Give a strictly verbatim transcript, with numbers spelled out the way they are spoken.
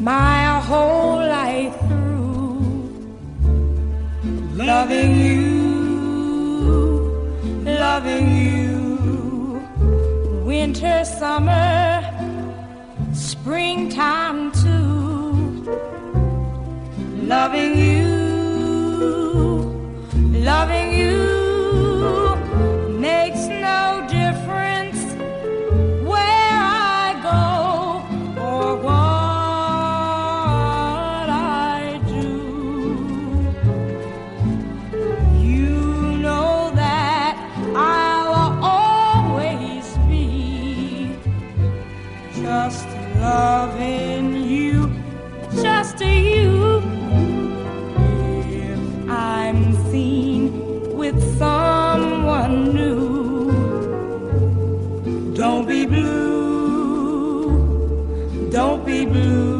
my whole life through, loving you, loving you, winter, summer, springtime too, loving you, loving you makes no difference where I go or what I do. You know that I'll always be just loving you, just you. If I'm seen with someone new, don't be blue, don't be blue.